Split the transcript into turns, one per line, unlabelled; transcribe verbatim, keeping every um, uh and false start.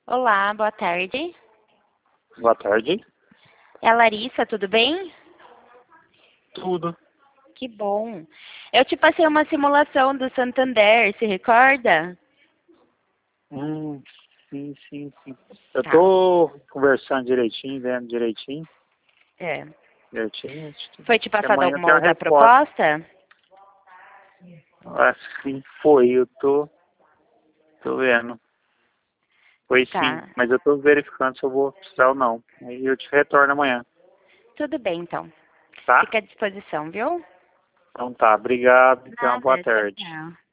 Olá, boa tarde.
Boa tarde.
É a Larissa, tudo bem?
Tudo.
Que bom. Eu te passei uma simulação do Santander, se recorda?
Hum, sim, sim, sim. Eu
Tá.
tô conversando direitinho, vendo direitinho.
É.
Direitinho. Acho que
Foi te passada
amanhã
alguma
tem a
outra
resposta.
proposta?
Acho que foi, eu tô, tô vendo. Foi sim,
Tá.
mas eu tô verificando se eu vou precisar ou não. Aí eu te retorno amanhã,
Tudo bem, então.
tá?
Fica à disposição, viu?
Então tá, obrigado e tenha uma boa
Nada, tchau,
tarde.
tchau.